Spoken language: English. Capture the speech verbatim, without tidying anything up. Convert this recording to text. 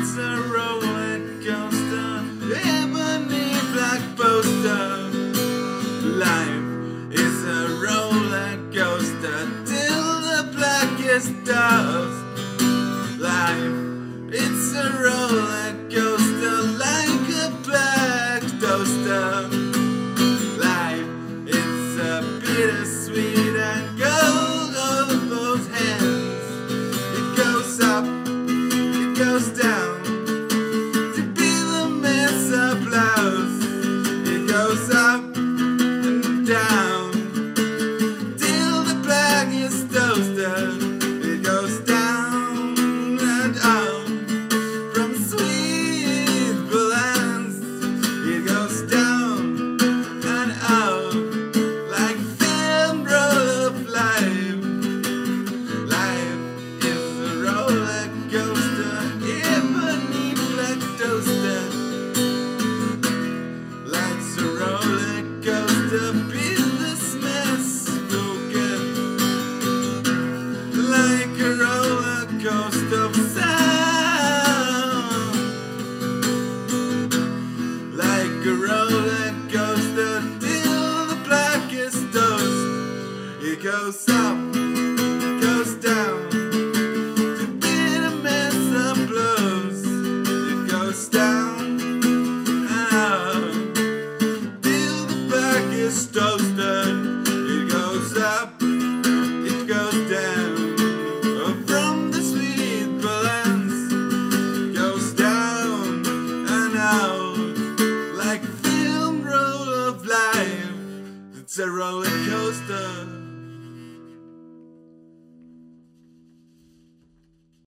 It's a roller coaster, ebony black poster. Life is a roller coaster till the blackest dust. Life, it's a roller coaster like a black toaster. Life, it's a bittersweet and gold of both hands. It goes up, it goes down to be the man's applause. It goes up and down till the blackest toaster. It goes down and out from sweet balance. It goes down and out like film roll of life. Life is a roller coaster, ebony black toaster. Life's a roller coaster, businessman spoken. Like a roller coaster of sound. Like a roller coaster till the blackest dust. It goes up, it goes down to beat a mess of blues. It goes down and out till the blackest toaster. It goes up, it goes down from the sweet balance. It goes down and out like film roll of life. It's a roller coaster.